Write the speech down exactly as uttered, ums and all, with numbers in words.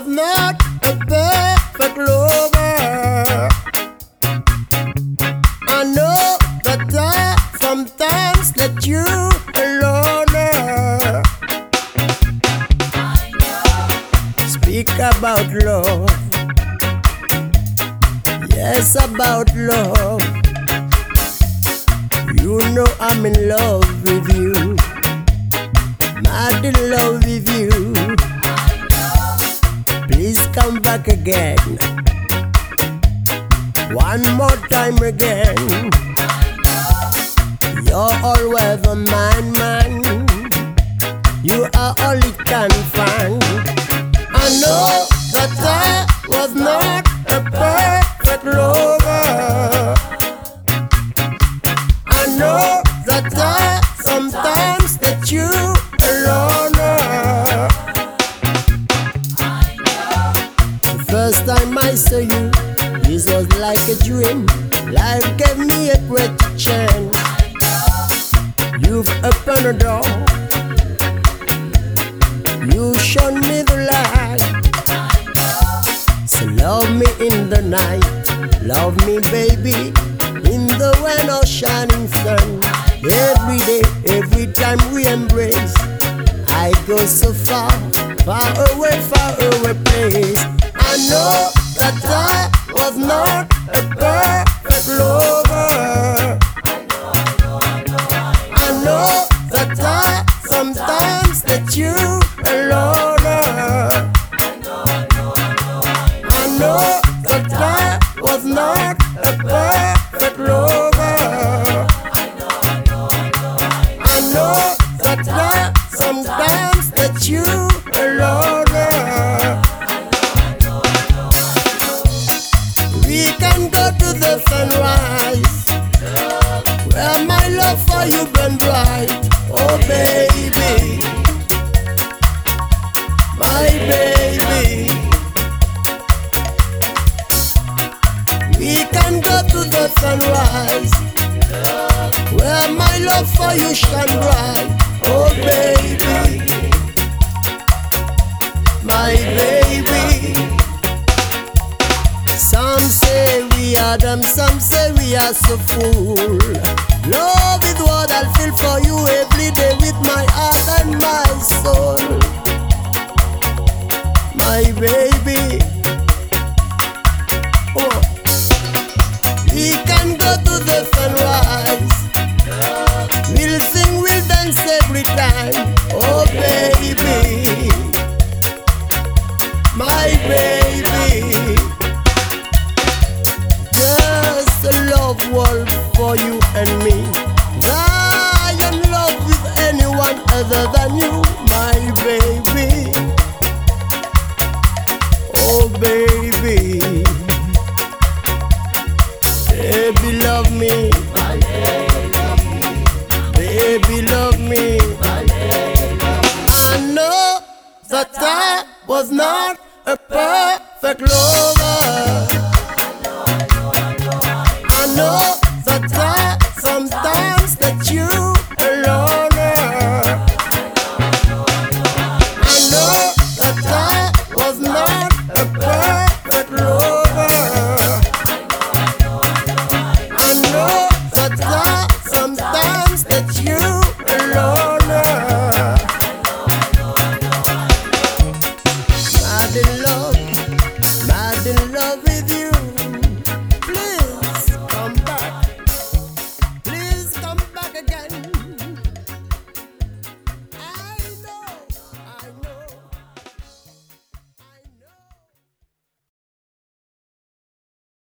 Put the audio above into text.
not a perfect lover. I know that I sometimes let you alone. Speak about love. Yes, about love. You know I'm in love with you. Mad in love with you. Please come back again. One more time again. You're always on mine, man. You are all it can find. I know that I was not a perfect lover. I know that I sometimes let you alone. The first time I saw you, this was like a dream. Life gave me a great chance. You've opened a door. You shone me the light. So love me in the night. Love me, baby, in the rain or shining sun. Every day, every time we embrace, I go so far, far away, far away place. I know that I was not a perfect lover. I know that I sometimes let you alone. I know that I was not a perfect lover. I know that I sometimes let you alone. We can go to the sunrise, where my love for you burn bright. Oh baby, my baby. We can go to the sunrise, where my love for you shine bright. Oh baby, my baby. Some say we are dumb, some say we are so fool. Love is what I feel for you every day with my heart and my soul. My baby. Oh. We can go to the sunrise. We'll sing, we'll dance every time. Oh baby, my baby. Just a love world for you and me. I am in love with anyone other than you, my baby. Oh baby, baby love me, my baby. Baby love me, my baby. I know that I was not a perfect lover. I know that I sometimes let you alone. I know that I was not a perfect lover. I know that I sometimes let you alone. Mad in love.